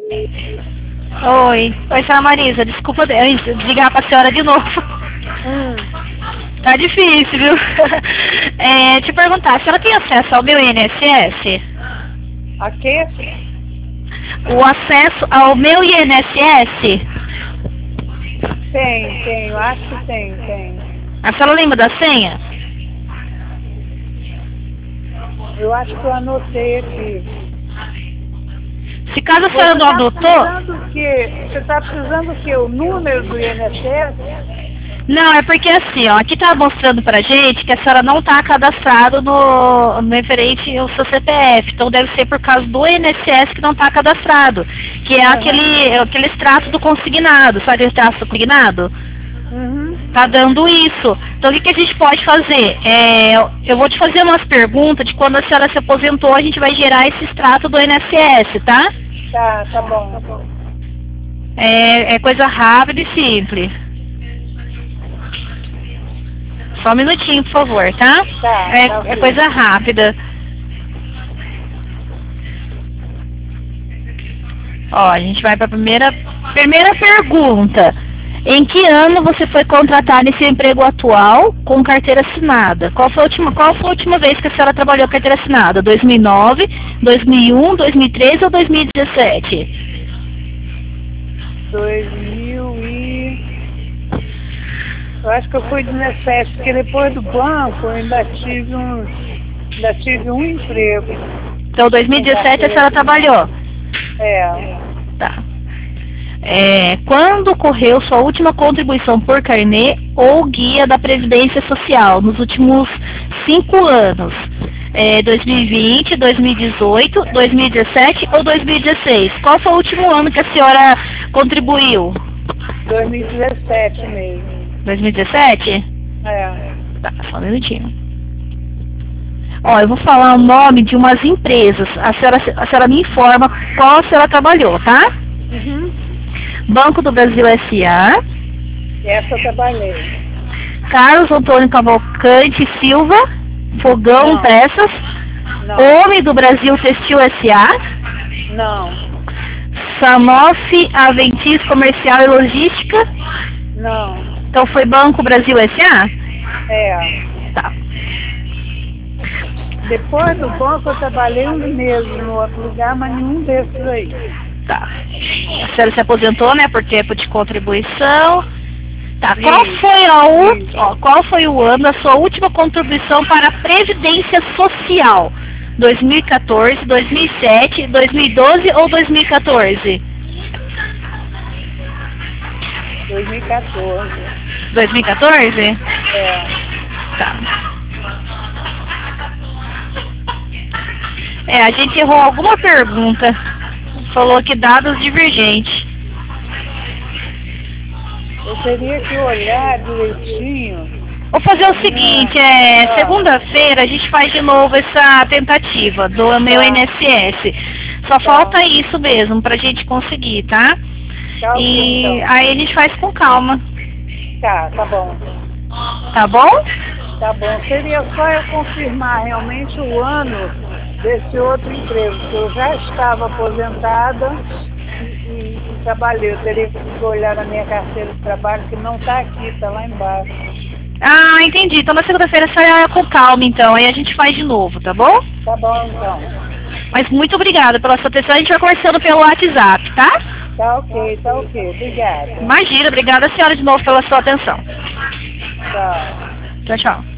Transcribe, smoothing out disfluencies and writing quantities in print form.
Oi, senhora Marisa, desculpa desligar pra senhora de novo. Tá difícil, viu? Te perguntar, a senhora tem acesso ao meu INSS? A quê? O acesso ao meu INSS? Tenho, acho que tem. A senhora lembra da senha? Eu acho que eu anotei aqui. Se caso a senhora não anotou... Você está precisando o quê? O número do INSS? Não, é porque assim, ó, aqui tá mostrando pra gente que a senhora não tá cadastrado no referente ao seu CPF, então deve ser por causa do INSS que não tá cadastrado, que é aquele extrato do consignado, sabe o extrato do consignado? Tá dando isso. Então o que a gente pode fazer? Eu vou te fazer umas perguntas de quando a senhora se aposentou, a gente vai gerar esse extrato do INSS, tá? Tá bom. É coisa rápida e simples. Só um minutinho, por favor, tá? É coisa rápida. Ó, a gente vai para a primeira pergunta. Em que ano você foi contratar nesse emprego atual com carteira assinada? Qual foi a última vez que a senhora trabalhou com carteira assinada? 2009, 2001, 2013 ou 2017? 2000 e... Eu acho que eu fui 17, porque depois do banco eu ainda tive um emprego. Então, 2017 a senhora trabalhou? Tá. Quando ocorreu sua última contribuição por carnê ou guia da Previdência Social nos últimos 5 anos? 2020, 2018, 2017 ou 2016? Qual foi o último ano que a senhora contribuiu? 2017 mesmo. 2017? Tá, só um minutinho. Ó, eu vou falar o nome de umas empresas. A senhora me informa qual a senhora trabalhou, tá? Banco do Brasil S.A. Essa eu trabalhei. Carlos Antônio Cavalcante Silva, Fogão Peças. Não. Homem do Brasil Textil S.A. Não. Sanofi Aventis Comercial e Logística. Não. Então foi Banco Brasil S.A.? Tá. Depois do banco eu trabalhei uns meses no outro lugar, mas nenhum desses aí. Tá. A senhora se aposentou, né, por tempo de contribuição. Tá. Qual foi o ano da sua última contribuição para a Previdência Social? 2014, 2007, 2012 ou 2014? 2014. 2014? Tá. A gente errou alguma pergunta. Falou que dados divergentes. Eu teria que olhar direitinho. Vou fazer o seguinte, segunda-feira a gente faz de novo essa tentativa do meu INSS. Só falta isso mesmo pra gente conseguir, tá? E aí a gente faz com calma. Tá bom. Tá bom? Tá bom. Seria só eu confirmar realmente o ano desse outro emprego, que eu já estava aposentada e trabalhei. Eu teria que olhar na minha carteira de trabalho, que não está aqui, está lá embaixo. Ah, entendi. Então na segunda-feira só é com calma, então. Aí a gente faz de novo, tá bom? Tá bom, então. Mas muito obrigada pela sua atenção. A gente vai conversando pelo WhatsApp, tá? Tá ok. Obrigada. Imagina, obrigada, senhora, de novo pela sua atenção. Tchau. Tchau.